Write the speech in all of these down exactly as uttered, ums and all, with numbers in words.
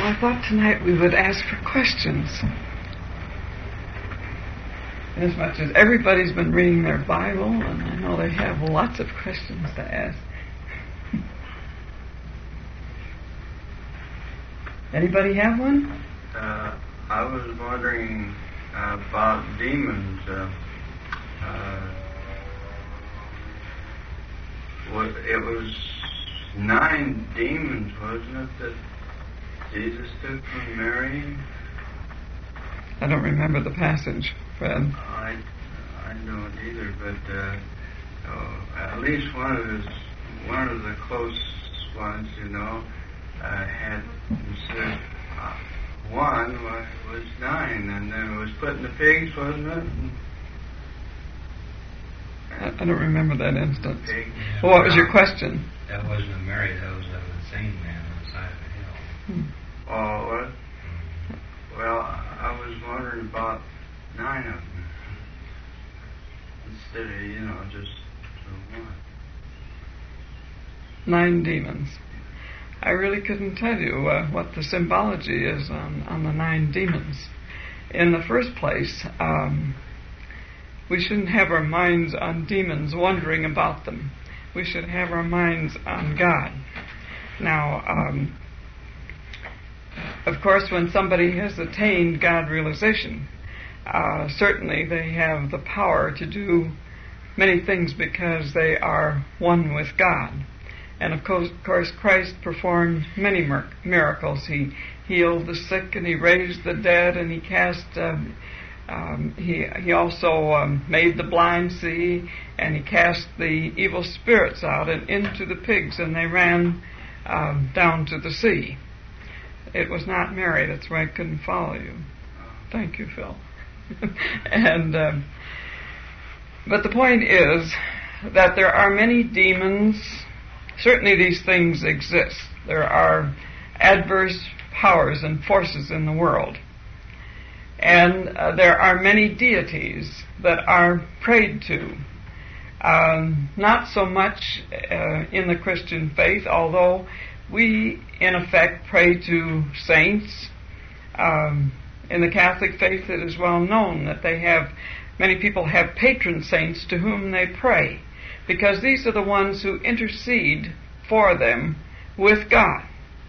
I thought tonight we would ask for questions. As much as everybody's been reading their Bible, and I know they have lots of questions to ask. Anybody have one? Uh, I was wondering uh, about demons. Uh, uh, what, it was nine demons, wasn't it, that Jesus took from Mary? I don't remember the passage, Fred. I, I don't either, but uh, oh, at least one of his, one of the close ones, you know, uh, had said uh, one was, was nine, and then it was put in the pigs, wasn't it? And, I, I don't remember that instance. Pig. Yeah, Well, what was your question? That wasn't a Mary, that was an insane man on the side of the hill. Hmm. Oh, what? Well, I was wondering about nine of them instead of, you know, just the one. Nine demons. I really couldn't tell you uh, what the symbology is on, on the nine demons. In the first place, um, we shouldn't have our minds on demons wondering about them. We should have our minds on God. Now, um, of course, when somebody has attained God realization, uh, certainly they have the power to do many things because they are one with God. And of course, of course Christ performed many mir- miracles. He healed the sick, and he raised the dead, and he cast. Um, um, he he also um, made the blind see, and he cast the evil spirits out and into the pigs, and they ran um, down to the sea. It was not Mary. That's why I couldn't follow you. Thank you, Phil. and um, but the point is that there are many demons. Certainly these things exist. There are adverse powers and forces in the world. And uh, there are many deities that are prayed to. Um, not so much uh, in the Christian faith, although we, in effect, pray to saints. Um, in the Catholic faith, it is well known that they have, many people have patron saints to whom they pray, because these are the ones who intercede for them with God.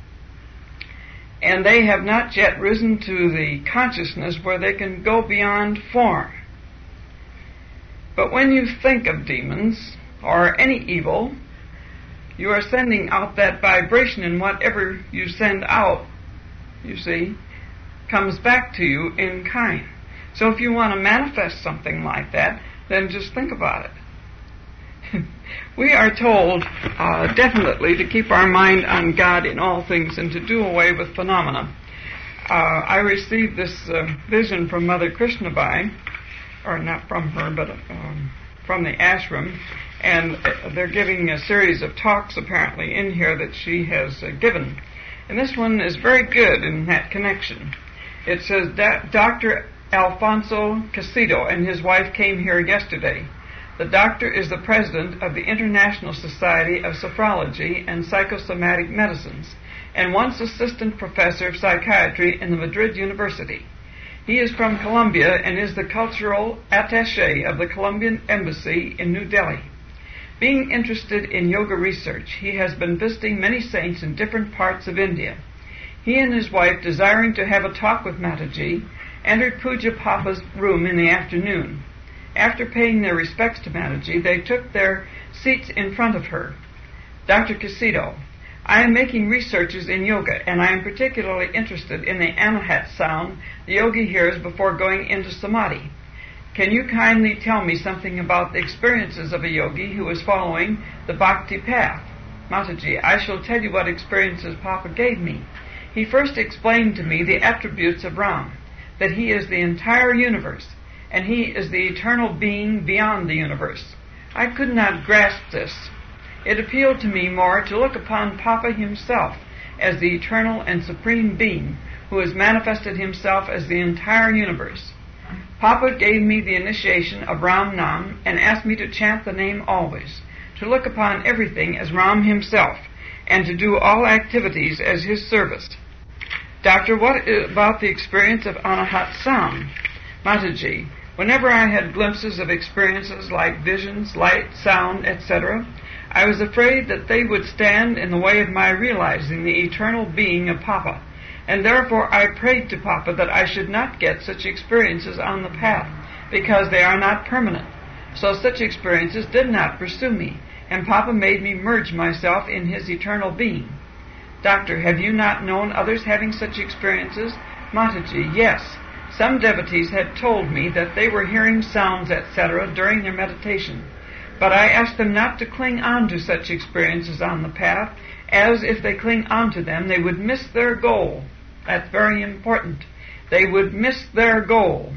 And they have not yet risen to the consciousness where they can go beyond form. But when you think of demons, or any evil, you are sending out that vibration, and whatever you send out, you see, comes back to you in kind. So if you want to manifest something like that, then just think about it. We are told uh, definitely to keep our mind on God in all things and to do away with phenomena. Uh, I received this uh, vision from Mother Krishnabai, or not from her, but um, from the ashram, and they're giving a series of talks apparently in here that she has uh, given. And this one is very good in that connection. It says, Doctor Alfonso Casido and his wife came here yesterday. The doctor is the president of the International Society of Sophrology and Psychosomatic Medicines, and once assistant professor of psychiatry in the Madrid University. He is from Colombia and is the cultural attaché of the Colombian Embassy in New Delhi. Being interested in yoga research, he has been visiting many saints in different parts of India. He and his wife, desiring to have a talk with Mataji, entered Puja Papa's room in the afternoon. After paying their respects to Mataji, they took their seats in front of her. Doctor Casido, I am making researches in yoga, and I am particularly interested in the anahat sound the yogi hears before going into samadhi. Can you kindly tell me something about the experiences of a yogi who is following the bhakti path? Mataji, I shall tell you what experiences Papa gave me. He first explained to me the attributes of Ram, that he is the entire universe, and he is the eternal being beyond the universe. I could not grasp this. It appealed to me more to look upon Papa himself as the eternal and supreme being who has manifested himself as the entire universe. Papa gave me the initiation of Ram Nam and asked me to chant the name always, to look upon everything as Ram himself, and to do all activities as his service. Doctor, what about the experience of Anahat sound? Mataji, whenever I had glimpses of experiences like visions, light, sound, et cetera, I was afraid that they would stand in the way of my realizing the eternal being of Papa, and therefore I prayed to Papa that I should not get such experiences on the path, because they are not permanent. So such experiences did not pursue me, and Papa made me merge myself in his eternal being. Doctor, have you not known others having such experiences? Mataji, yes. Some devotees had told me that they were hearing sounds, et cetera during their meditation, but I asked them not to cling on to such experiences on the path, as if they cling on to them, they would miss their goal. That's very important. They would miss their goal.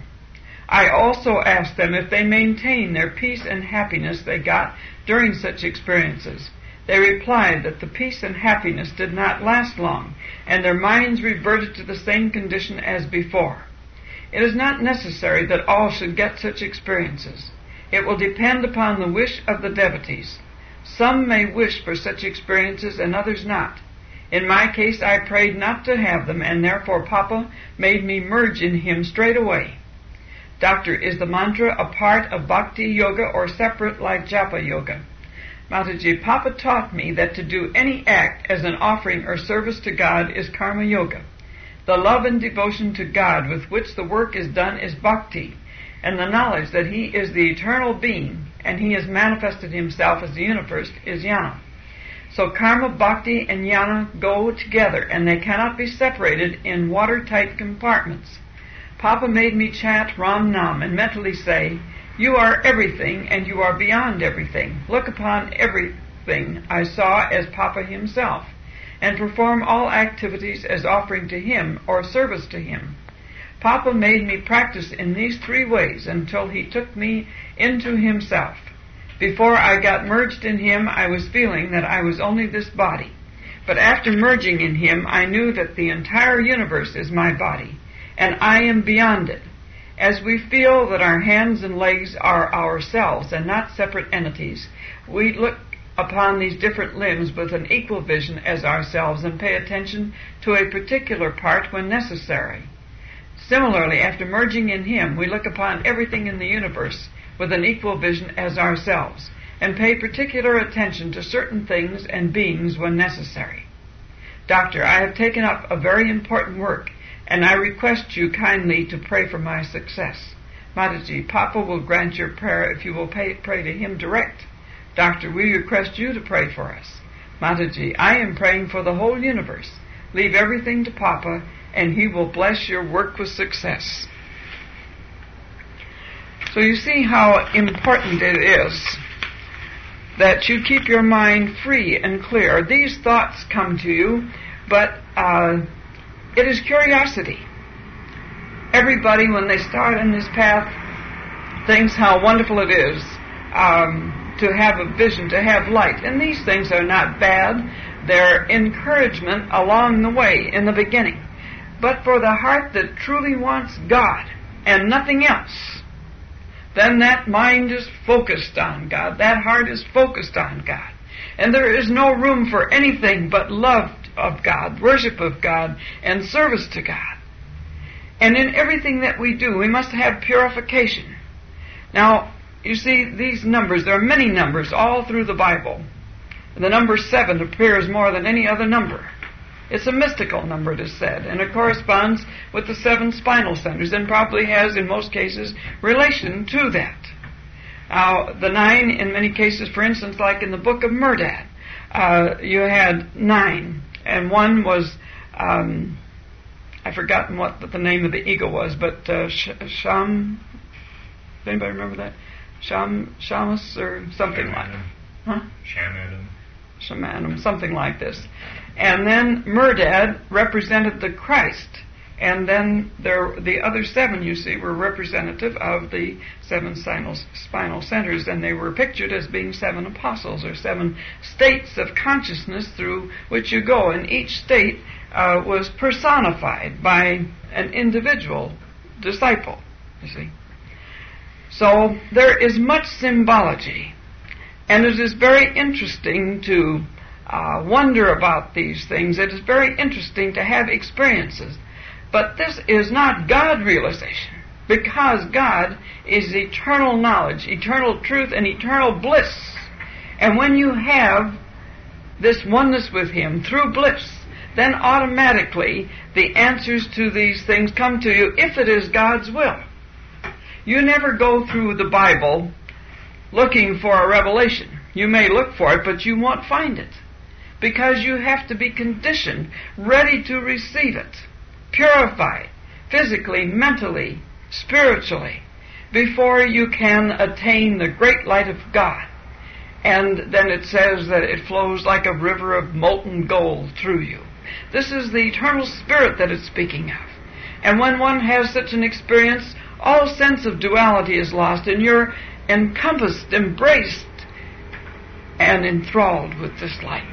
I also asked them if they maintained their peace and happiness they got during such experiences. They replied that the peace and happiness did not last long, and their minds reverted to the same condition as before. It is not necessary that all should get such experiences. It will depend upon the wish of the devotees. Some may wish for such experiences and others not. In my case, I prayed not to have them, and therefore Papa made me merge in him straight away. Doctor, is the mantra a part of Bhakti Yoga or separate like Japa Yoga? Mataji, Papa taught me that to do any act as an offering or service to God is Karma Yoga. The love and devotion to God with which the work is done is Bhakti, and the knowledge that He is the eternal being and He has manifested Himself as the universe is Jnana. So Karma, Bhakti, and Jnana go together, and they cannot be separated in watertight compartments. Papa made me chant Ram Nam and mentally say, "You are everything and you are beyond everything. Look upon everything I saw as Papa himself, and perform all activities as offering to him or service to him." Papa made me practice in these three ways until he took me into himself. Before I got merged in him, I was feeling that I was only this body. But after merging in him, I knew that the entire universe is my body, and I am beyond it. As we feel that our hands and legs are ourselves and not separate entities, we look upon these different limbs with an equal vision as ourselves and pay attention to a particular part when necessary. Similarly, after merging in him, we look upon everything in the universe with an equal vision as ourselves and pay particular attention to certain things and beings when necessary. Doctor, I have taken up a very important work, and I request you kindly to pray for my success. Mataji, Papa will grant your prayer if you will pay, pray to him direct. Doctor, we request you to pray for us. Mataji, I am praying for the whole universe. Leave everything to Papa, and he will bless your work with success. So you see how important it is that you keep your mind free and clear. These thoughts come to you, but uh, it is curiosity. Everybody, when they start in this path, thinks how wonderful it is um, to have a vision, to have light. And these things are not bad. They're encouragement along the way in the beginning. But for the heart that truly wants God and nothing else, then that mind is focused on God. That heart is focused on God. And there is no room for anything but love of God, worship of God, and service to God. And in everything that we do, we must have purification. Now, you see, these numbers, there are many numbers all through the Bible. The number seven appears more than any other number. It's a mystical number, it is said, and it corresponds with the seven spinal centers and probably has, in most cases, relation to that. Now, the nine, in many cases, for instance, like in the book of Merdad, uh, you had nine, and one was, um, I've forgotten what the name of the eagle was, but uh, Sh- Sham, does anybody remember that? Sham, Shamus or something like that. Huh? Shamadam. Shamanum, something like this. And then Merdad represented the Christ. And then there, the other seven, you see, were representative of the seven spinal, spinal centers, and they were pictured as being seven apostles, or seven states of consciousness through which you go. And each state uh, was personified by an individual disciple, you see. So there is much symbology. And it is very interesting to uh, wonder about these things. It is very interesting to have experiences. But this is not God realization, because God is eternal knowledge, eternal truth, and eternal bliss. And when you have this oneness with Him through bliss, then automatically the answers to these things come to you if it is God's will. You never go through the Bible looking for a revelation. You may look for it, but you won't find it, because you have to be conditioned, ready to receive it, purified, physically, mentally, spiritually, before you can attain the great light of God. And then it says that it flows like a river of molten gold through you. This is the eternal spirit that it's speaking of. And when one has such an experience, all sense of duality is lost, and you're encompassed, embraced, and enthralled with this light.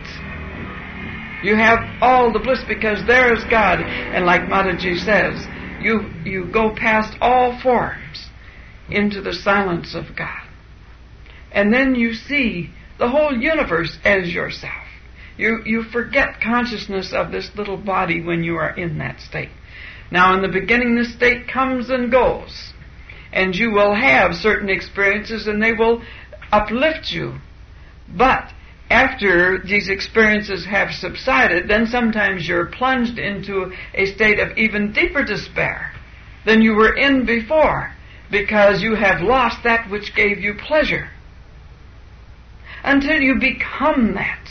You have all the bliss, because there is God. And like Mataji says, you, you go past all forms into the silence of God. And then you see the whole universe as yourself. You, you forget consciousness of this little body when you are in that state. Now, in the beginning, this state comes and goes. And you will have certain experiences, and they will uplift you. But after these experiences have subsided, then sometimes you're plunged into a state of even deeper despair than you were in before, because you have lost that which gave you pleasure. Until you become that,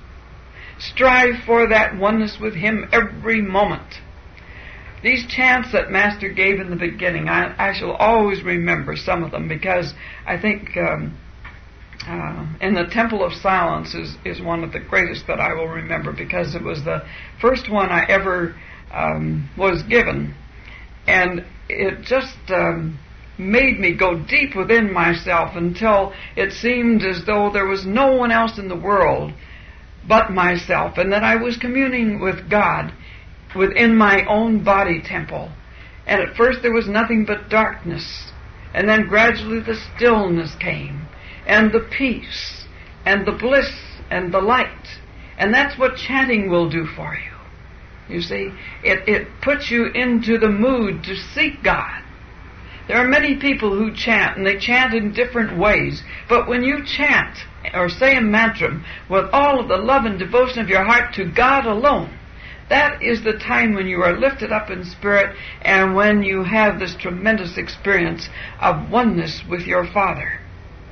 strive for that oneness with Him every moment. These chants that Master gave in the beginning, I, I shall always remember some of them, because I think um, uh, in the Temple of Silence is, is one of the greatest that I will remember, because it was the first one I ever um, was given. And it just um, made me go deep within myself until it seemed as though there was no one else in the world but myself, and that I was communing with God within my own body temple. And at first there was nothing but darkness, and then gradually the stillness came, and the peace, and the bliss, and the light. And that's what chanting will do for you. You see, it, it puts you into the mood to seek God. There are many people who chant, and they chant in different ways. But when you chant or say a mantra with all of the love and devotion of your heart to God alone, that is the time when you are lifted up in spirit, and when you have this tremendous experience of oneness with your Father.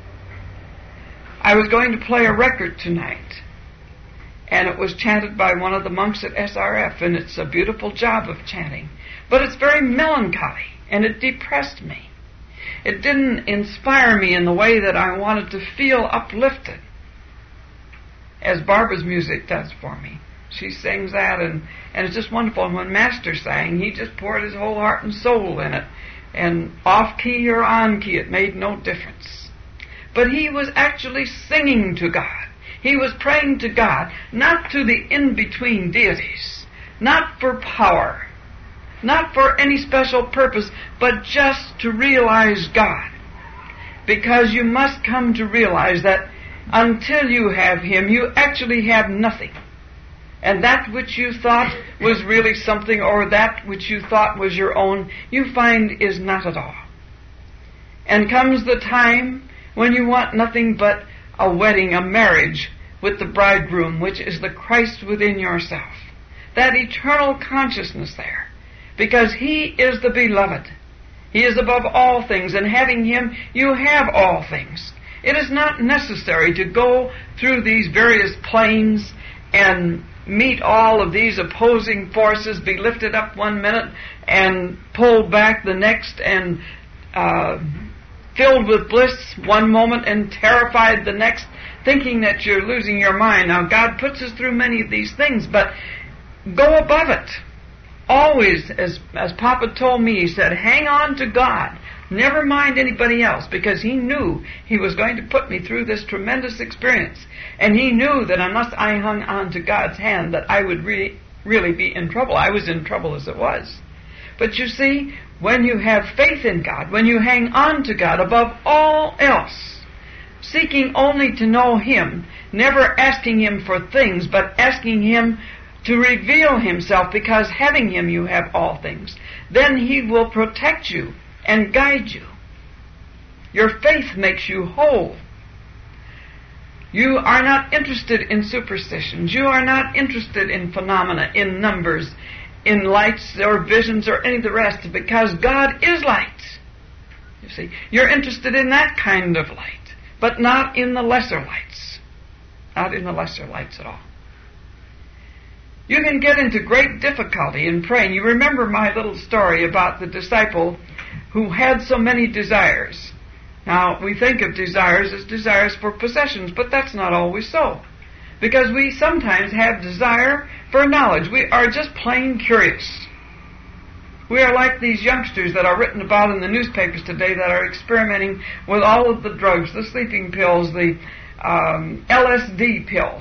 I was going to play a record tonight, and it was chanted by one of the monks at S R F, and it's a beautiful job of chanting. But it's very melancholy, and it depressed me. It didn't inspire me in the way that I wanted to feel uplifted, as Barbara's music does for me. She sings that, and, and it's just wonderful. And when Master sang, he just poured his whole heart and soul in it. And off-key or on-key, it made no difference. But he was actually singing to God. He was praying to God, not to the in-between deities, not for power, not for any special purpose, but just to realize God. Because you must come to realize that until you have Him, you actually have nothing. And that which you thought was really something, or that which you thought was your own, you find is not at all. And comes the time when you want nothing but a wedding, a marriage with the bridegroom, which is the Christ within yourself. That eternal consciousness there. Because He is the beloved. He is above all things, and having Him, you have all things. It is not necessary to go through these various planes and meet all of these opposing forces, be lifted up one minute and pulled back the next, and uh, filled with bliss one moment and terrified the next, thinking that you're losing your mind. Now, God puts us through many of these things, but go above it. Always, as, as Papa told me, he said, hang on to God. Never mind anybody else, because he knew he was going to put me through this tremendous experience. And he knew that unless I hung on to God's hand, that I would really, really be in trouble. I was in trouble as it was. But you see, when you have faith in God, when you hang on to God above all else, seeking only to know Him, never asking Him for things, but asking Him to reveal Himself, because having Him you have all things, then He will protect you and guide you. Your faith makes you whole. You are not interested in superstitions. You are not interested in phenomena, in numbers, in lights or visions or any of the rest, because God is light. You see, you're interested in that kind of light, but not in the lesser lights. Not in the lesser lights at all. You can get into great difficulty in praying. You remember my little story about the disciple who had so many desires. Now, we think of desires as desires for possessions, but that's not always so. Because we sometimes have desire for knowledge. We are just plain curious. We are like these youngsters that are written about in the newspapers today that are experimenting with all of the drugs, the sleeping pills, the um, L S D pills.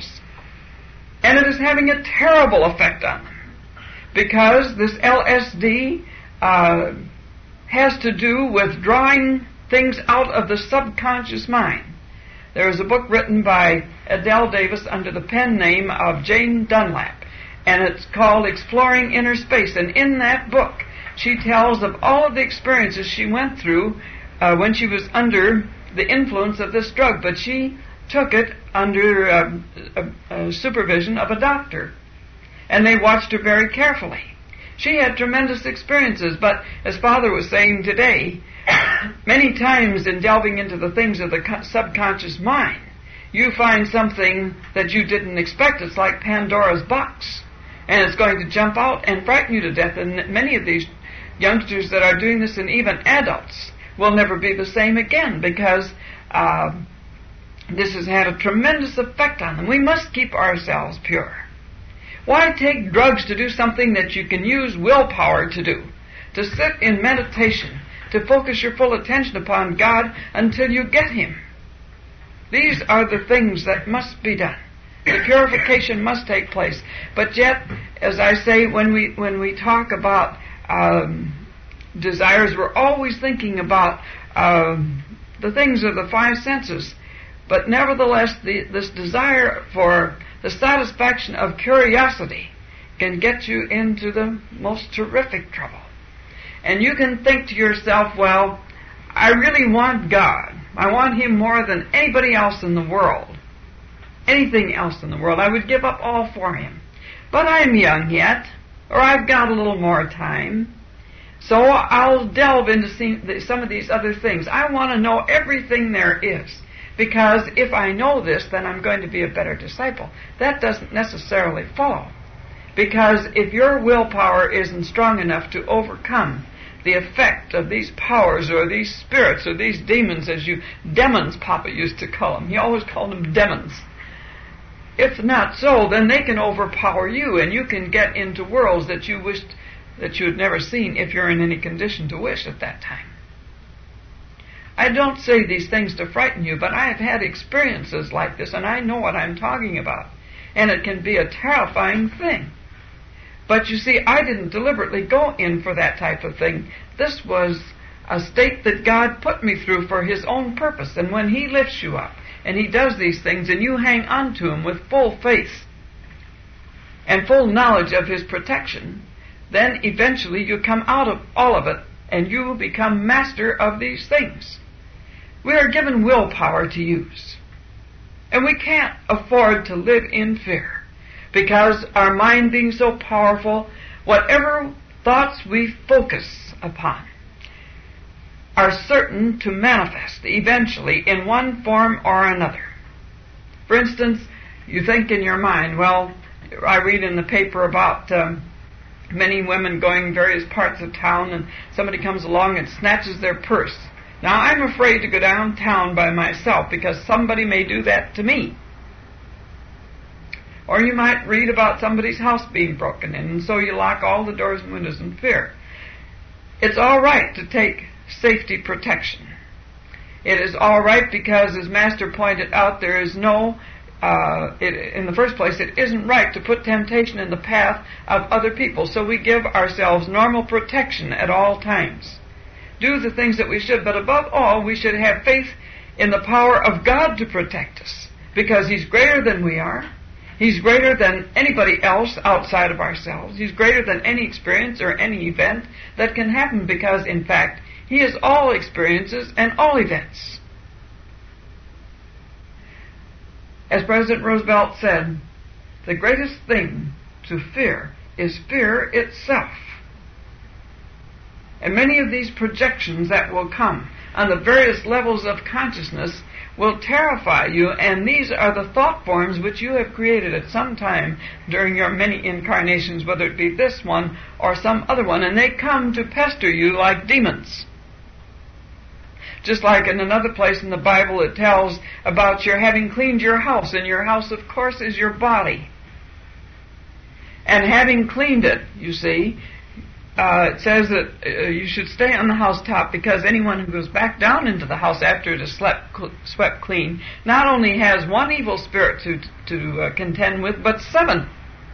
And it is having a terrible effect on them. Because this L S D uh, has to do with drawing things out of the subconscious mind. There is a book written by Adele Davis under the pen name of Jane Dunlap, and it's called Exploring Inner Space. And in that book, she tells of all of the experiences she went through uh, when she was under the influence of this drug, but she took it under uh, uh, uh, supervision of a doctor, and they watched her very carefully. She had tremendous experiences, but as Father was saying today, many times in delving into the things of the co- subconscious mind, you find something that you didn't expect. It's like Pandora's box, and it's going to jump out and frighten you to death. And many of these youngsters that are doing this, and even adults, will never be the same again, because uh, this has had a tremendous effect on them. We must keep ourselves pure. Why take drugs to do something that you can use willpower to do? To sit in meditation, to focus your full attention upon God until you get Him. These are the things that must be done. The purification must take place. But yet, as I say, when we when we talk about um, desires, we're always thinking about um, the things of the five senses. But nevertheless, the, this desire for the satisfaction of curiosity can get you into the most terrific trouble. And you can think to yourself, well, I really want God. I want Him more than anybody else in the world. Anything else in the world. I would give up all for Him. But I'm young yet, or I've got a little more time, so I'll delve into some of these other things. I want to know everything there is, because if I know this, then I'm going to be a better disciple. That doesn't necessarily follow, because if your willpower isn't strong enough to overcome the effect of these powers or these spirits or these demons, as you, demons Papa used to call them. He always called them demons. If not so, then they can overpower you, and you can get into worlds that you wished that you had never seen, if you're in any condition to wish at that time. I don't say these things to frighten you, but I have had experiences like this, and I know what I'm talking about. And it can be a terrifying thing. But you see, I didn't deliberately go in for that type of thing. This was a state that God put me through for His own purpose. And when He lifts you up, and He does these things, and you hang on to Him with full faith and full knowledge of His protection, then eventually you come out of all of it, and you become master of these things. We are given willpower to use. And we can't afford to live in fear, because our mind being so powerful, whatever thoughts we focus upon are certain to manifest eventually in one form or another. For instance, you think in your mind, well, I read in the paper about um, many women going various parts of town, and somebody comes along and snatches their purse. Now, I'm afraid to go downtown by myself, because somebody may do that to me. Or you might read about somebody's house being broken in, and so you lock all the doors and windows in fear. It's all right to take safety protection. It is all right because, as Master pointed out, there is no, uh, it, in the first place, it isn't right to put temptation in the path of other people. So we give ourselves normal protection at all times. Do the things that we should, but above all, we should have faith in the power of God to protect us, because He's greater than we are. He's greater than anybody else outside of ourselves. He's greater than any experience or any event that can happen, because, in fact, He is all experiences and all events. As President Roosevelt said, the greatest thing to fear is fear itself. And many of these projections that will come on the various levels of consciousness will terrify you, and these are the thought forms which you have created at some time during your many incarnations, whether it be this one or some other one, and they come to pester you like demons. Just like in another place in the Bible it tells about your having cleaned your house, and your house, of course, is your body. And having cleaned it, you see, Uh, it says that uh, you should stay on the housetop, because anyone who goes back down into the house after it is slept, cl- swept clean not only has one evil spirit to to uh, contend with, but seven.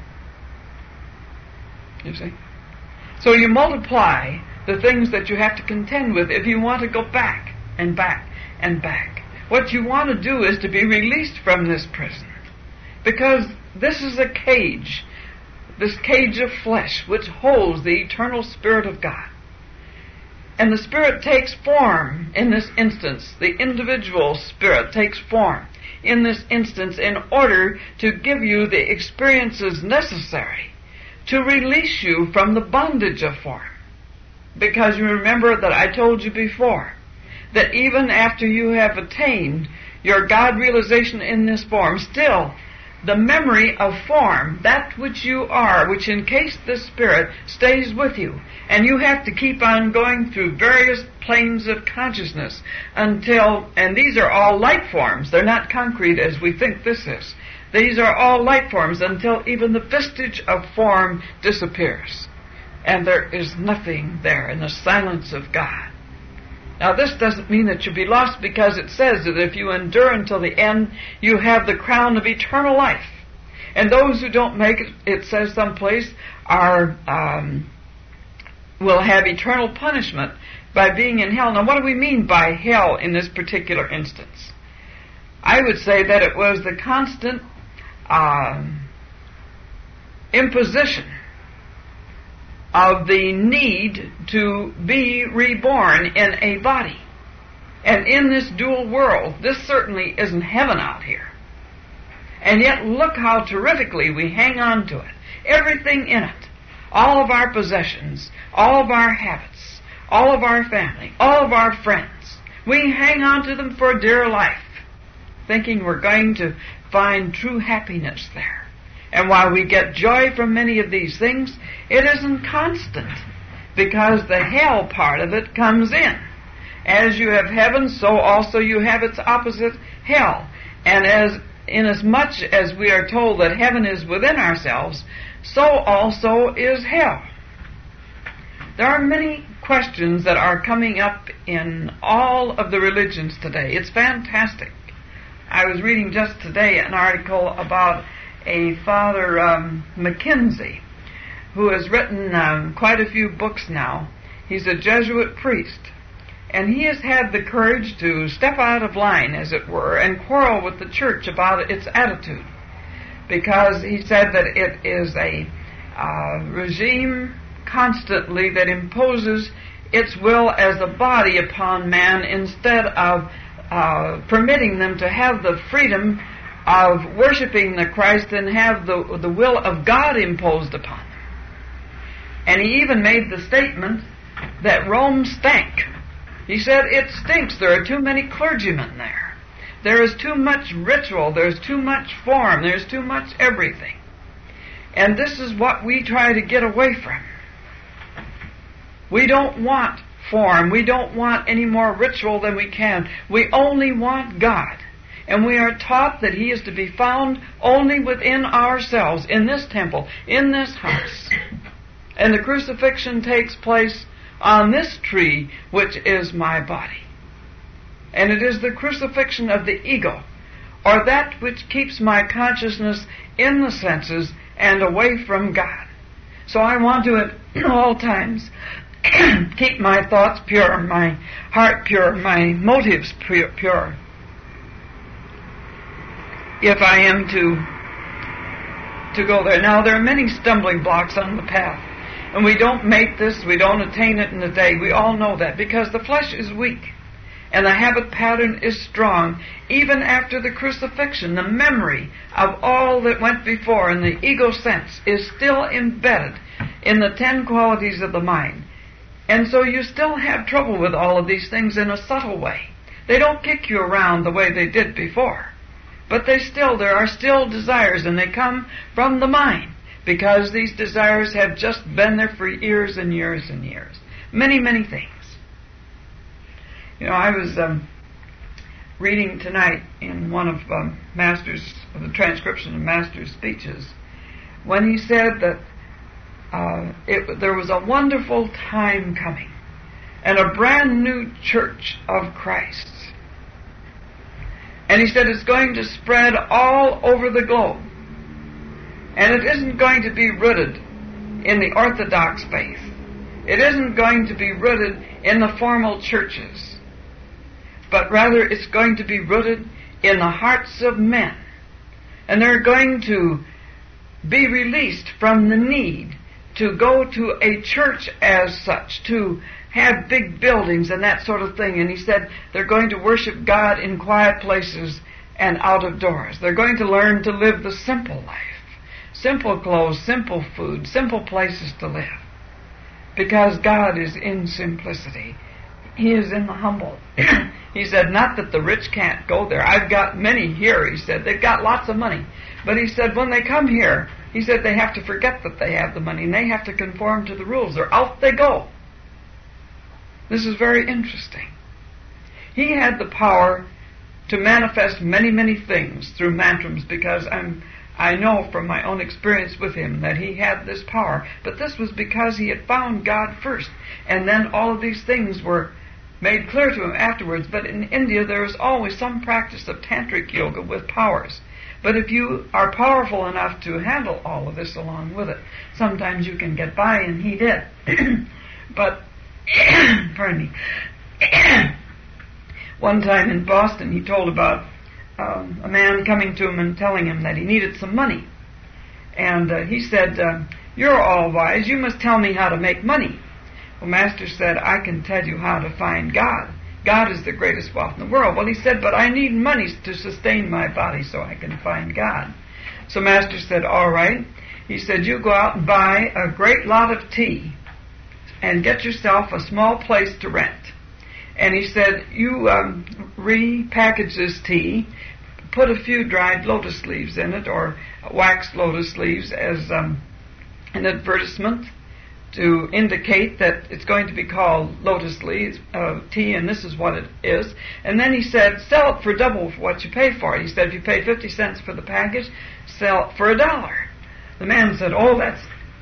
You see? So you multiply the things that you have to contend with if you want to go back and back and back. What you want to do is to be released from this prison, because this is a cage. This cage of flesh which holds the eternal Spirit of God. And the Spirit takes form in this instance. The individual Spirit takes form in this instance in order to give you the experiences necessary to release you from the bondage of form. Because you remember that I told you before that even after you have attained your God realization in this form, still the memory of form, that which you are, which encased the Spirit, stays with you. And you have to keep on going through various planes of consciousness until, and these are all light forms, they're not concrete as we think this is. These are all light forms until even the vestige of form disappears. And there is nothing there in the silence of God. Now, this doesn't mean that you'll be lost, because it says that if you endure until the end, you have the crown of eternal life. And those who don't make it, it says someplace, are um, will have eternal punishment by being in hell. Now, what do we mean by hell in this particular instance? I would say that it was the constant uh, imposition of the need to be reborn in a body. And in this dual world, this certainly isn't heaven out here. And yet look how terrifically we hang on to it. Everything in it. All of our possessions, all of our habits, all of our family, all of our friends. We hang on to them for dear life, thinking we're going to find true happiness there. And while we get joy from many of these things, it isn't constant, because the hell part of it comes in. As you have heaven, so also you have its opposite, hell. And as inasmuch as we are told that heaven is within ourselves, so also is hell. There are many questions that are coming up in all of the religions today. It's fantastic. I was reading just today an article about a Father um, Mackenzie, who has written um, quite a few books now. He's a Jesuit priest, and he has had the courage to step out of line, as it were, and quarrel with the church about its attitude, because he said that it is a uh, regime constantly that imposes its will as a body upon man, instead of uh, permitting them to have the freedom of worshiping the Christ and have the, the will of God imposed upon them. And he even made the statement that Rome stank. He said, it stinks. There are too many clergymen there. There is too much ritual. There's too much form. There's too much everything. And this is what we try to get away from. We don't want form. We don't want any more ritual than we can. We only want God. And we are taught that He is to be found only within ourselves, in this temple, in this house. And the crucifixion takes place on this tree, which is my body. And it is the crucifixion of the ego, or that which keeps my consciousness in the senses and away from God. So I want to at all times keep my thoughts pure, my heart pure, my motives pure, if I am to to go there. Now, there are many stumbling blocks on the path, and we don't make this, we don't attain it in a day. We all know that, because the flesh is weak, and the habit pattern is strong. Even after the crucifixion, the memory of all that went before in the ego sense is still embedded in the ten qualities of the mind. And so you still have trouble with all of these things in a subtle way. They don't kick you around the way they did before. But they still, there are still desires, and they come from the mind, because these desires have just been there for years and years and years. Many, many things. You know, I was um, reading tonight in one of um, Master's, the transcription of Master's speeches, when he said that uh, it, there was a wonderful time coming, and a brand new church of Christ. And he said it's going to spread all over the globe. And it isn't going to be rooted in the Orthodox faith. It isn't going to be rooted in the formal churches. But rather it's going to be rooted in the hearts of men. And they're going to be released from the need to go to a church as such, to have big buildings and that sort of thing. And he said they're going to worship God in quiet places and out of doors. They're going to learn to live the simple life. Simple clothes, simple food, simple places to live. Because God is in simplicity. He is in the humble. He said, not that the rich can't go there. I've got many here, he said. They've got lots of money. But he said, when they come here, he said they have to forget that they have the money, and they have to conform to the rules, or out they go. This is very interesting. He had the power to manifest many, many things through mantrams, because I'm, I know from my own experience with him that he had this power. But this was because he had found God first, and then all of these things were made clear to him afterwards. But in India there is always some practice of tantric yoga with powers. But if you are powerful enough to handle all of this along with it, sometimes you can get by, and he did. But pardon me. One time in Boston, he told about um, a man coming to him and telling him that he needed some money. And uh, he said, uh, you're all wise, you must tell me how to make money. Well, Master said, I can tell you how to find God. God is the greatest wealth in the world. Well, he said, but I need money to sustain my body so I can find God. So Master said, all right. He said, you go out and buy a great lot of tea and get yourself a small place to rent. And he said, you um, repackage this tea, put a few dried lotus leaves in it, or waxed lotus leaves, as um, an advertisement to indicate that it's going to be called lotus leaves uh, tea, and this is what it is. And then he said, sell it for double what you pay for it. He said, if you pay fifty cents for the package, sell it for a dollar. The man said, oh, that's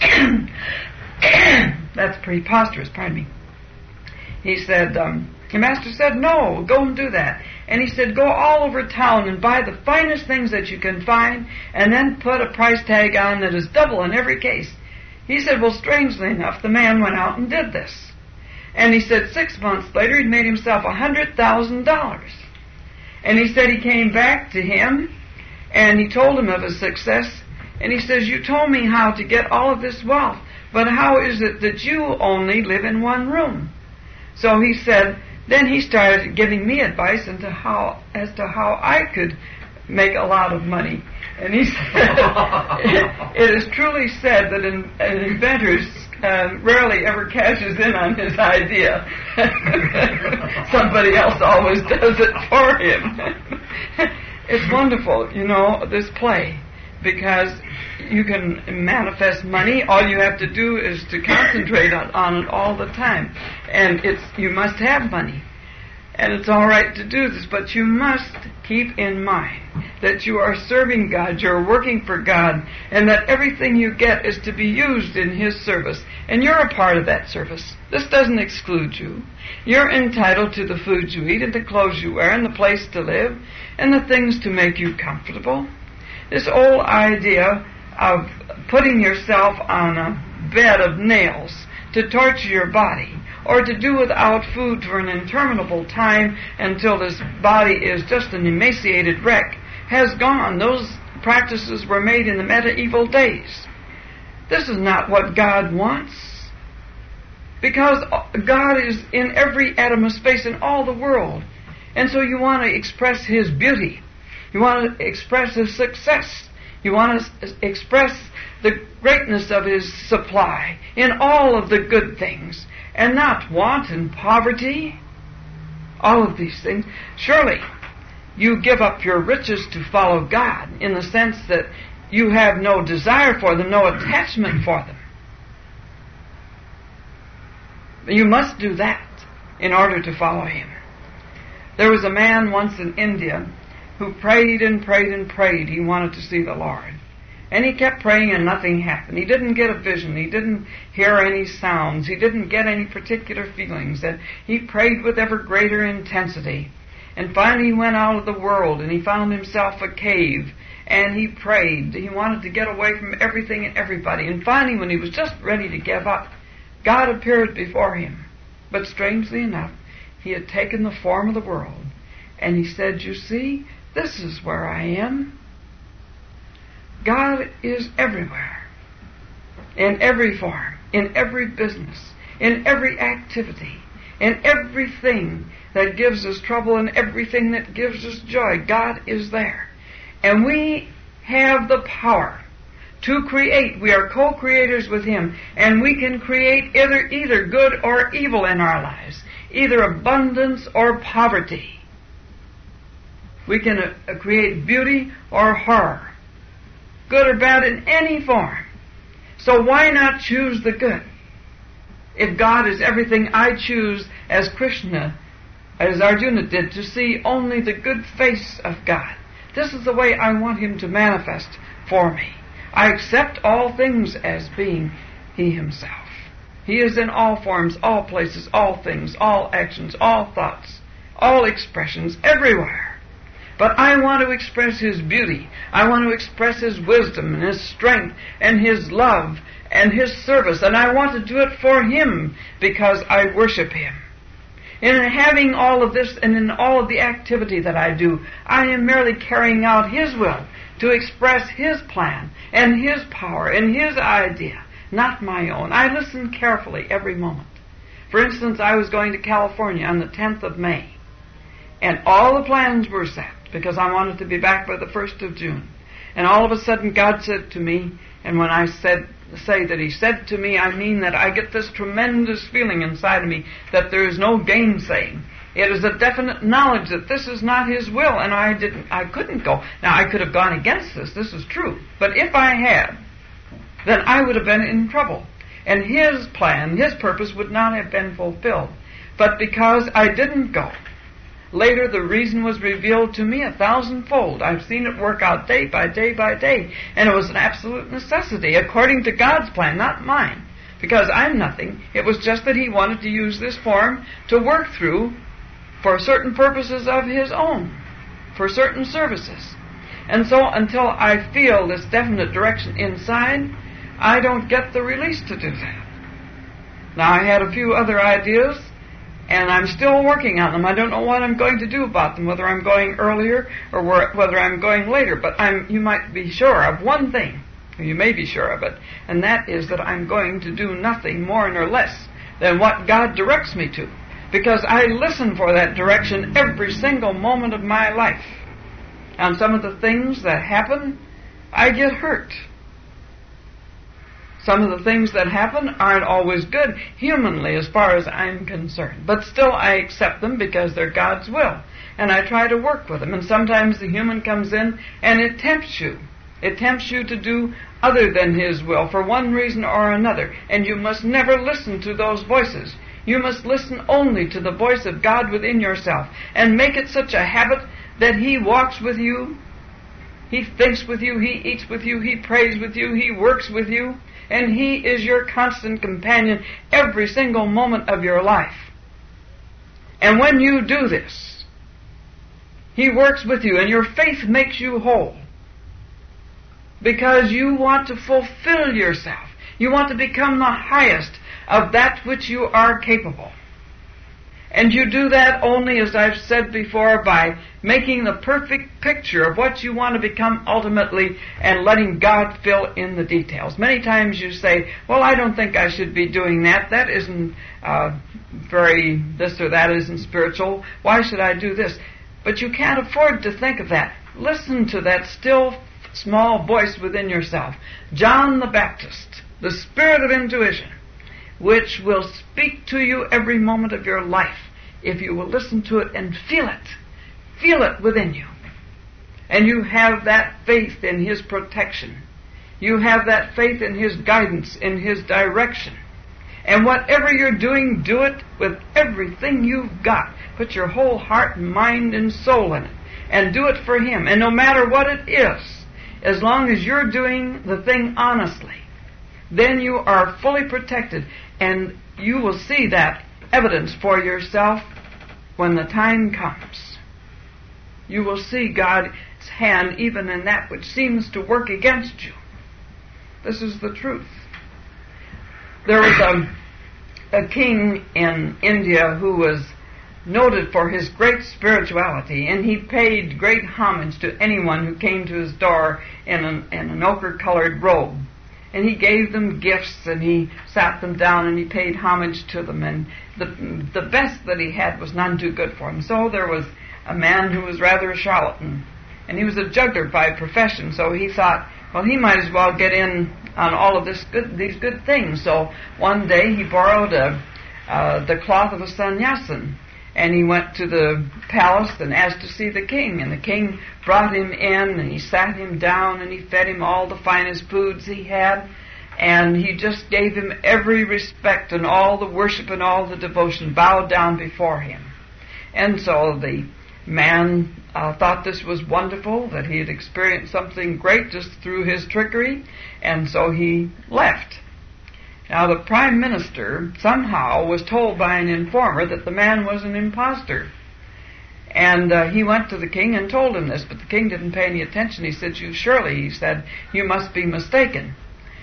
that's preposterous, pardon me. He said, um, the Master said, no, go and do that. And he said, go all over town and buy the finest things that you can find, and then put a price tag on that is double in every case. He said, well, strangely enough, the man went out and did this. And he said six months later he'd made himself a hundred thousand dollars. And he said he came back to him, and he told him of his success, and he says, you told me how to get all of this wealth, but how is it that you only live in one room? So he said, then he started giving me advice into how, as to how I could make a lot of money. And he said, it, it is truly said that an, an inventor uh, rarely ever cashes in on his idea. Somebody else always does it for him. It's wonderful, you know, this play, because you can manifest money. All you have to do is to concentrate on, on it all the time. And it's you must have money. And it's all right to do this, but you must keep in mind that you are serving God, you're working for God, and that everything you get is to be used in His service. And you're a part of that service. This doesn't exclude you. You're entitled to the food you eat and the clothes you wear and the place to live and the things to make you comfortable. This old idea of putting yourself on a bed of nails to torture your body, or to do without food for an interminable time until this body is just an emaciated wreck, has gone. Those practices were made in the medieval days. This is not what God wants. Because God is in every atom of space in all the world. And so you want to express His beauty. You want to express His success. You want to express the greatness of His supply in all of the good things, and not want and poverty. All of these things. Surely, you give up your riches to follow God in the sense that you have no desire for them, no attachment for them. You must do that in order to follow Him. There was a man once in India who prayed and prayed and prayed. He wanted to see the Lord. And he kept praying and nothing happened. He didn't get a vision. He didn't hear any sounds. He didn't get any particular feelings. And he prayed with ever greater intensity. And finally he went out of the world and he found himself a cave. And he prayed. He wanted to get away from everything and everybody. And finally, when he was just ready to give up, God appeared before him. But strangely enough, He had taken the form of the world. And He said, "You see, this is where I am." God is everywhere, in every form, in every business, in every activity, in everything that gives us trouble and everything that gives us joy. God is there. And we have the power to create. We are co-creators with Him, and we can create either, either good or evil in our lives, either abundance or poverty. We can uh, create beauty or horror, good or bad in any form. So why not choose the good? If God is everything, I choose, as Krishna, as Arjuna did, to see only the good face of God. This is the way I want Him to manifest for me. I accept all things as being He Himself. He is in all forms, all places, all things, all actions, all thoughts, all expressions, everywhere. But I want to express His beauty. I want to express His wisdom and His strength and His love and His service. And I want to do it for Him because I worship Him. In having all of this and in all of the activity that I do, I am merely carrying out His will to express His plan and His power and His idea, not my own. I listen carefully every moment. For instance, I was going to California on the tenth of May, and all the plans were set because I wanted to be back by the first of June. And all of a sudden God said to me, and when I said say that He said to me, I mean that I get this tremendous feeling inside of me that there is no gainsaying. It is a definite knowledge that this is not His will, and I didn't, I couldn't go. Now, I could have gone against this, this is true. But if I had, then I would have been in trouble. And His plan, His purpose would not have been fulfilled. But because I didn't go, later the reason was revealed to me a thousandfold. I've seen it work out day by day by day. And it was an absolute necessity, according to God's plan, not mine. Because I'm nothing. It was just that He wanted to use this form to work through for certain purposes of His own, for certain services. And so until I feel this definite direction inside, I don't get the release to do that. Now, I had a few other ideas, and I'm still working on them. I don't know what I'm going to do about them, whether I'm going earlier or whether I'm going later. But I'm, you might be sure of one thing, or you may be sure of it, and that is that I'm going to do nothing more nor less than what God directs me to. Because I listen for that direction every single moment of my life. On some of the things that happen, I get hurt. Some of the things that happen aren't always good, humanly, as far as I'm concerned. But still, I accept them because they're God's will. And I try to work with them. And sometimes the human comes in and it tempts you. It tempts you to do other than His will for one reason or another. And you must never listen to those voices. You must listen only to the voice of God within yourself and make it such a habit that He walks with you, He thinks with you, He eats with you, He prays with you, He works with you, and He is your constant companion every single moment of your life. And when you do this, He works with you and your faith makes you whole because you want to fulfill yourself. You want to become the highest of that which you are capable. And you do that only, as I've said before, by making the perfect picture of what you want to become ultimately and letting God fill in the details. Many times you say, well, I don't think I should be doing that. That isn't uh, very, this or that isn't spiritual. Why should I do this? But you can't afford to think of that. Listen to that still small voice within yourself. John the Baptist, the spirit of intuition, which will speak to you every moment of your life if you will listen to it and feel it. Feel it within you. And you have that faith in His protection. You have that faith in His guidance, in His direction. And whatever you're doing, do it with everything you've got. Put your whole heart, mind, and soul in it. And do it for Him. And no matter what it is, as long as you're doing the thing honestly, then you are fully protected. And you will see that evidence for yourself when the time comes. You will see God's hand even in that which seems to work against you. This is the truth. There was a, a king in India who was noted for his great spirituality, and he paid great homage to anyone who came to his door in an, in an ochre-colored robe. And he gave them gifts, and he sat them down, and he paid homage to them. And the the best that he had was none too good for him. So there was a man who was rather a charlatan, and he was a juggler by profession. So he thought, well, he might as well get in on all of this good, these good things. So one day he borrowed a, uh, the cloth of a sannyasin, and he went to the palace and asked to see the king. And the king brought him in, and he sat him down, and he fed him all the finest foods he had. And he just gave him every respect and all the worship and all the devotion, bowed down before him. And so the man uh, thought this was wonderful, that he had experienced something great just through his trickery, and so he left. Now, the prime minister somehow was told by an informer that the man was an impostor. And uh, he went to the king and told him this, but the king didn't pay any attention. He said, you surely, he said, you must be mistaken.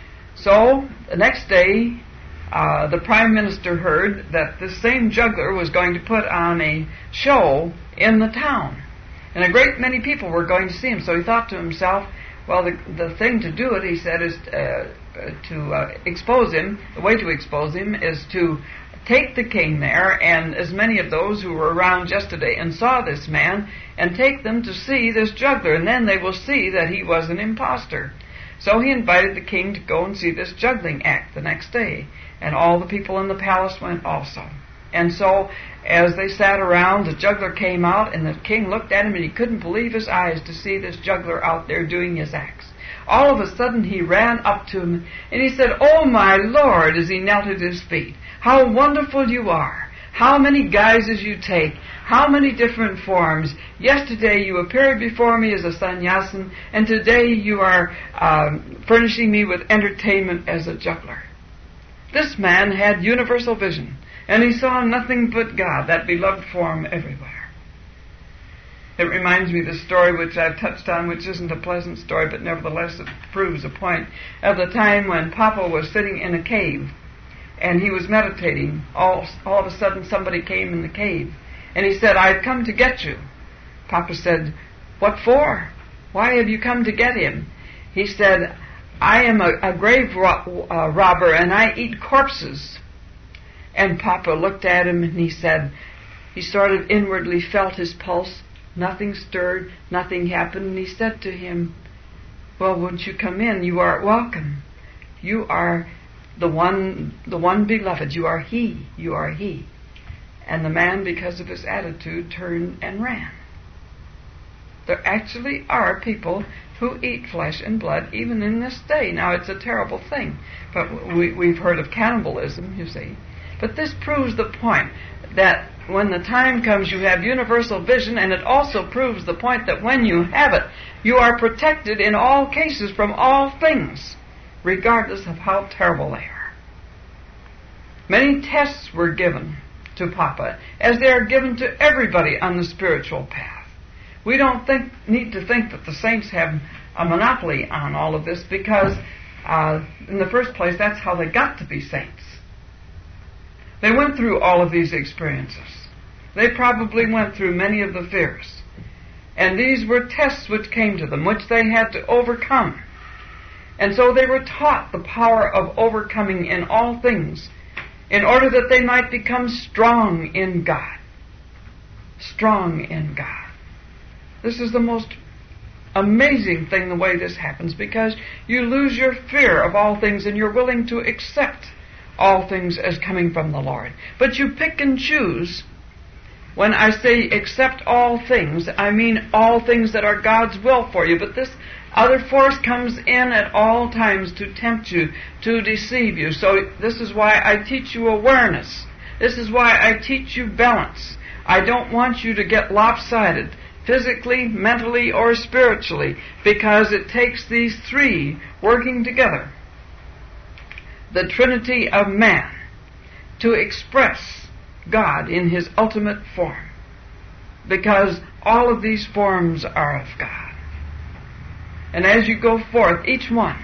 So, the next day, uh, the prime minister heard that this same juggler was going to put on a show in the town. And a great many people were going to see him. So he thought to himself, well, the, the thing to do it, he said, is uh, to uh, expose him. The way to expose him is to take the king there and as many of those who were around yesterday and saw this man and take them to see this juggler, and then they will see that he was an impostor. So he invited the king to go and see this juggling act the next day, and all the people in the palace went also. And so, as they sat around, the juggler came out, and the king looked at him, and he couldn't believe his eyes to see this juggler out there doing his acts. All of a sudden, he ran up to him, and he said, "Oh, my Lord," as he knelt at his feet, "how wonderful you are! How many guises you take! How many different forms! Yesterday you appeared before me as a sannyasin, and today you are um, furnishing me with entertainment as a juggler." This man had universal vision, and he saw nothing but God, that beloved form, everywhere. It reminds me of the story which I've touched on, which isn't a pleasant story, but nevertheless it proves a point, of the time when Papa was sitting in a cave, and he was meditating. All, all of a sudden somebody came in the cave, and he said, "I've come to get you." Papa said, "What for? Why have you come to get him?" He said, "I am a, a grave ro- uh, robber, and I eat corpses." And Papa looked at him, and he said, he sort of inwardly felt his pulse. Nothing stirred, nothing happened, and he said to him, "Well, won't you come in? You are welcome. You are the one, the one beloved. You are he. You are he." And the man, because of his attitude, turned and ran. There actually are people who eat flesh and blood even in this day. Now, it's a terrible thing, but we, we've heard of cannibalism, you see. But this proves the point that when the time comes, you have universal vision, and it also proves the point that when you have it, you are protected in all cases from all things, regardless of how terrible they are. Many tests were given to Papa, as they are given to everybody on the spiritual path. We don't think, need to think that the saints have a monopoly on all of this, because uh, in the first place, that's how they got to be saints. They went through all of these experiences. They probably went through many of the fears. And these were tests which came to them, which they had to overcome. And so they were taught the power of overcoming in all things in order that they might become strong in God. Strong in God. This is the most amazing thing, the way this happens, because you lose your fear of all things and you're willing to accept all things as coming from the Lord. But you pick and choose. When I say accept all things, I mean all things that are God's will for you. But this other force comes in at all times to tempt you, to deceive you. So this is why I teach you awareness. This is why I teach you balance. I don't want you to get lopsided, physically, mentally, or spiritually, because it takes these three working together, the Trinity of man, to express God in His ultimate form, because all of these forms are of God. And as you go forth, each one,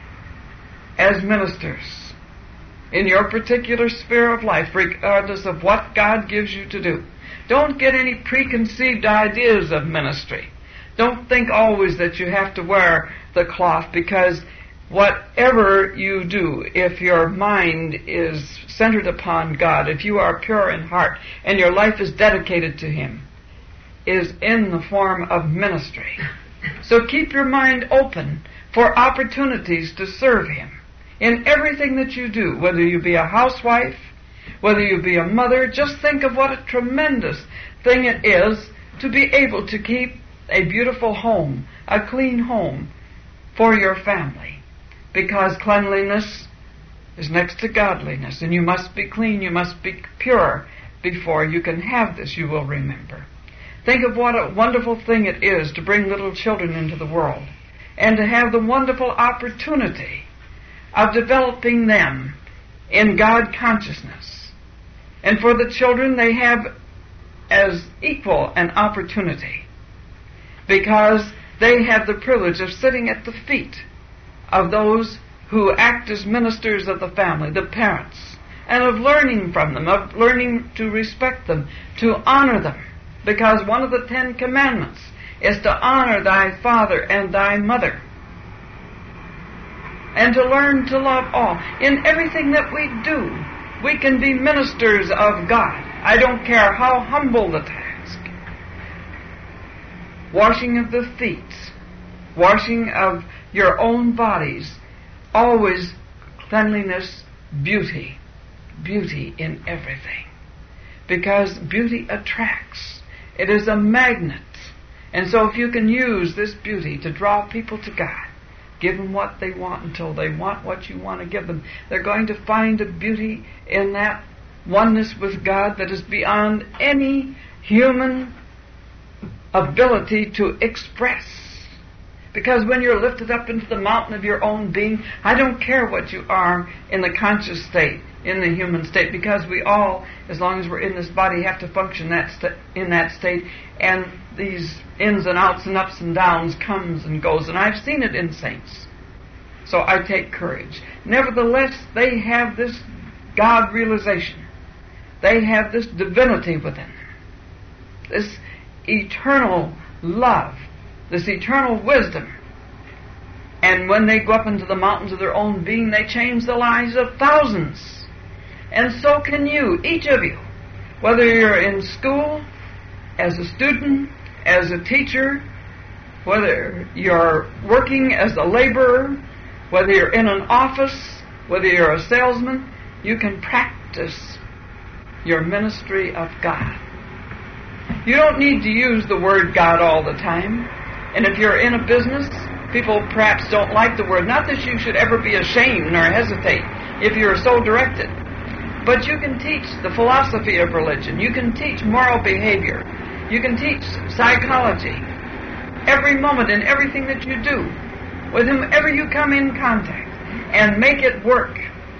as ministers, in your particular sphere of life, regardless of what God gives you to do, don't get any preconceived ideas of ministry. Don't think always that you have to wear the cloth, because whatever you do, if your mind is centered upon God, if you are pure in heart and your life is dedicated to Him, is in the form of ministry. So keep your mind open for opportunities to serve Him in everything that you do, whether you be a housewife, whether you be a mother. Just think of what a tremendous thing it is to be able to keep a beautiful home, a clean home for your family. Because cleanliness is next to godliness, and you must be clean, you must be pure before you can have this, you will remember. Think of what a wonderful thing it is to bring little children into the world and to have the wonderful opportunity of developing them in God consciousness. And for the children, they have as equal an opportunity, because they have the privilege of sitting at the feet of those who act as ministers of the family, the parents, and of learning from them, of learning to respect them, to honor them. Because one of the Ten Commandments is to honor thy father and thy mother, and to learn to love all. In everything that we do, we can be ministers of God. I don't care how humble the task. Washing of the feet, washing of your own bodies, always cleanliness, beauty, beauty in everything. Because beauty attracts. It is a magnet. And so if you can use this beauty to draw people to God, give them what they want until they want what you want to give them, they're going to find a beauty in that oneness with God that is beyond any human ability to express. Because when you're lifted up into the mountain of your own being, I don't care what you are in the conscious state, in the human state, because we all, as long as we're in this body, have to function that st- in that state, and these ins and outs and ups and downs comes and goes, and I've seen it in saints. So I take courage. Nevertheless, they have this God realization. They have this divinity within them, this eternal love, this eternal wisdom. And when they go up into the mountains of their own being, they change the lives of thousands. And so can you, each of you, whether you're in school, as a student, as a teacher, whether you're working as a laborer, whether you're in an office, whether you're a salesman, you can practice your ministry of God. You don't need to use the word God all the time. And if you're in a business, people perhaps don't like the word. Not that you should ever be ashamed nor hesitate if you're so directed. But you can teach the philosophy of religion. You can teach moral behavior. You can teach psychology. Every moment in everything that you do, with whomever you come in contact, and make it work.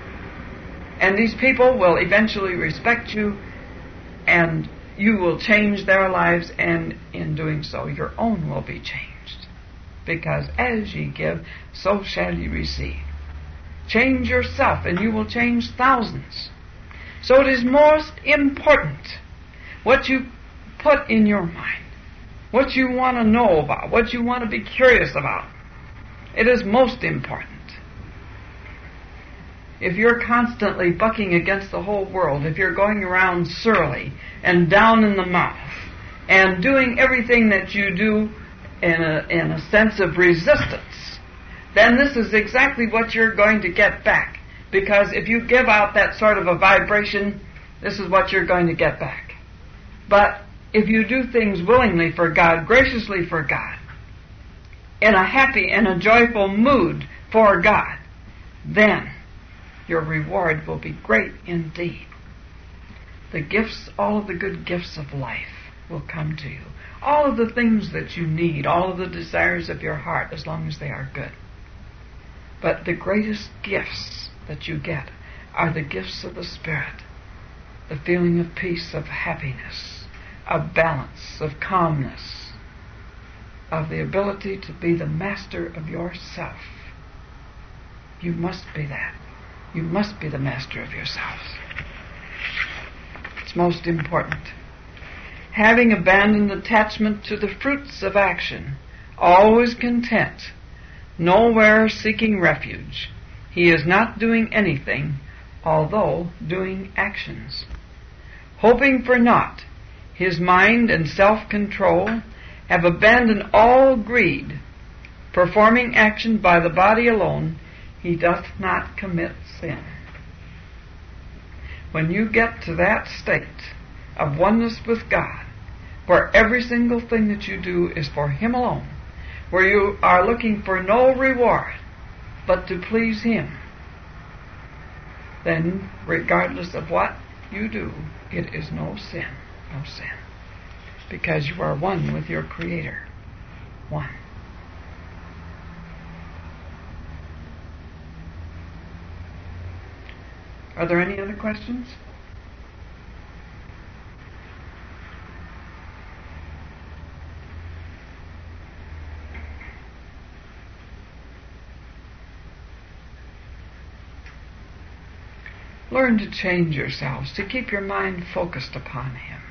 And these people will eventually respect you, and you will change their lives, and in doing so, your own will be changed. Because as ye give, so shall ye receive. Change yourself, and you will change thousands. So it is most important what you put in your mind, what you want to know about, what you want to be curious about. It is most important. If you're constantly bucking against the whole world, if you're going around surly and down in the mouth and doing everything that you do in a, in a sense of resistance, then this is exactly what you're going to get back. Because if you give out that sort of a vibration, this is what you're going to get back. But if you do things willingly for God, graciously for God, in a happy and a joyful mood for God, then your reward will be great indeed. The gifts, all of the good gifts of life will come to you. All of the things that you need, all of the desires of your heart, as long as they are good. But the greatest gifts that you get are the gifts of the Spirit. The feeling of peace, of happiness, of balance, of calmness, of the ability to be the master of yourself. You must be that. You must be the master of yourself. It's most important. Having abandoned attachment to the fruits of action, always content, nowhere seeking refuge, he is not doing anything, although doing actions. Hoping for naught, his mind and self-control have abandoned all greed. Performing action by the body alone, he doth not commit sin. When you get to that state of oneness with God, where every single thing that you do is for Him alone, where you are looking for no reward but to please Him, then regardless of what you do, it is no sin, no sin. Because you are one with your Creator. One. Are there any other questions? Learn to change yourselves, to keep your mind focused upon Him.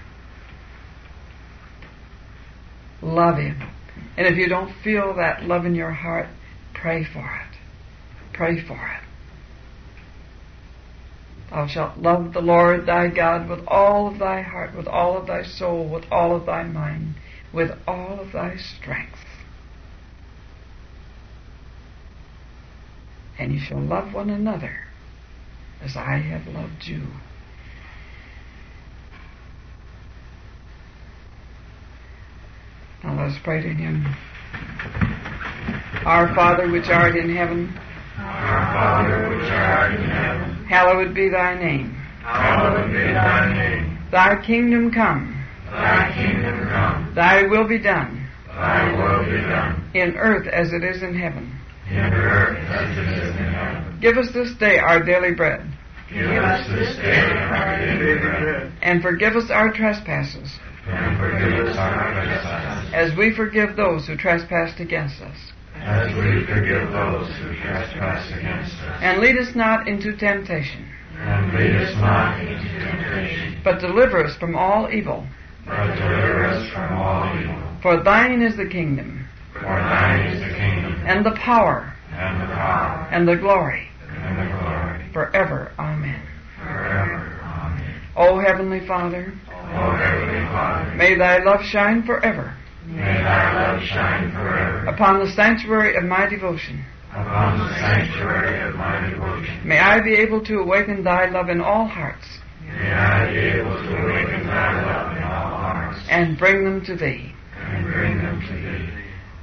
Love Him. And if you don't feel that love in your heart, pray for it. Pray for it. Thou shalt love the Lord thy God with all of thy heart, with all of thy soul, with all of thy mind, with all of thy strength. And you shall love one another as I have loved you. Now let us pray to Him. Our Father which art in heaven, Our Father which art in heaven, hallowed be thy name. hallowed be thy name. Thy kingdom come. Thy kingdom come. Thy will be done. Thy will be done. In earth as it is in heaven. In earth as it is in heaven. Give us this day our daily bread. Give us this day our daily bread. And forgive us our trespasses, And forgive us our trespasses, as we forgive those who trespass against us. as we forgive those who trespass against us. And lead us not into temptation, And lead us not into temptation, but deliver us from all evil. but deliver us from all evil. For thine is the kingdom, For thine is the kingdom, and the power, and the power, and the glory, and the glory, forever. Amen. forever. Amen. O Heavenly Father, O Heavenly Father, may thy love shine forever may thy love shine forever upon the sanctuary of my devotion. upon the sanctuary of my devotion. May I be able to awaken thy love in all hearts, May I be able to awaken thy love in all hearts, and bring them to thee. and bring them to thee.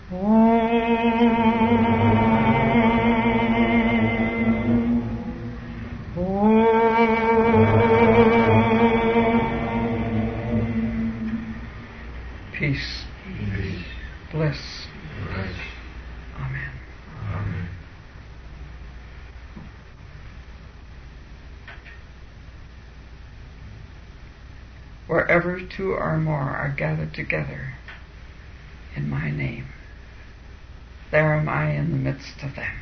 Peace, Peace, bliss. bliss. Amen. Amen. Wherever two or more are gathered together in my name, there am I in the midst of them.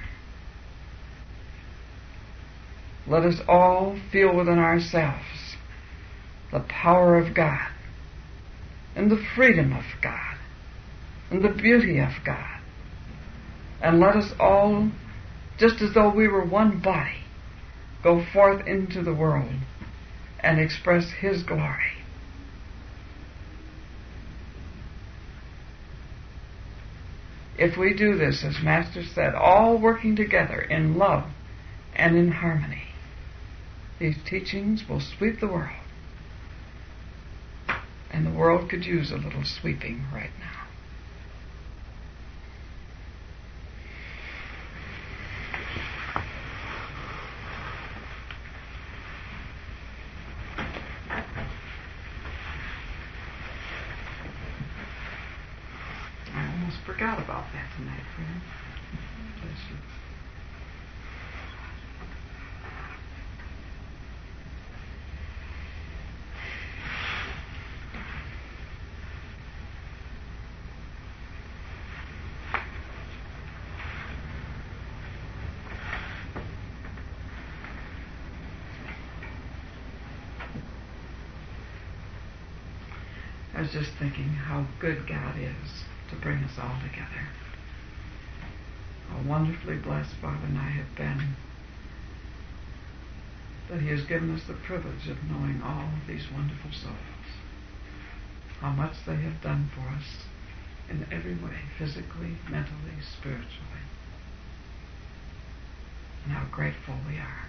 Let us all feel within ourselves the power of God in the freedom of God, in the beauty of God. And let us all, just as though we were one body, go forth into the world and express His glory. If we do this, as Master said, all working together in love and in harmony, these teachings will sweep the world. And the world could use a little sweeping right now. I almost forgot about that tonight, friend. Bless you. I was just thinking how good God is to bring us all together. How wonderfully blessed Father and I have been that He has given us the privilege of knowing all of these wonderful souls. How much they have done for us in every way, physically, mentally, spiritually. And how grateful we are.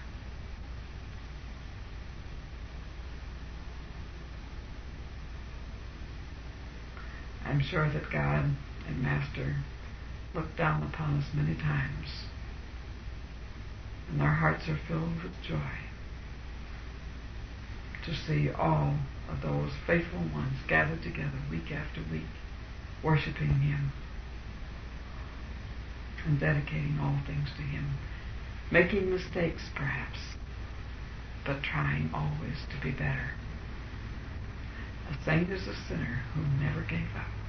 I'm sure that God and Master look down upon us many times, and our hearts are filled with joy to see all of those faithful ones gathered together week after week, worshiping Him and dedicating all things to Him, making mistakes perhaps, but trying always to be better. A saint is a sinner who never gave up.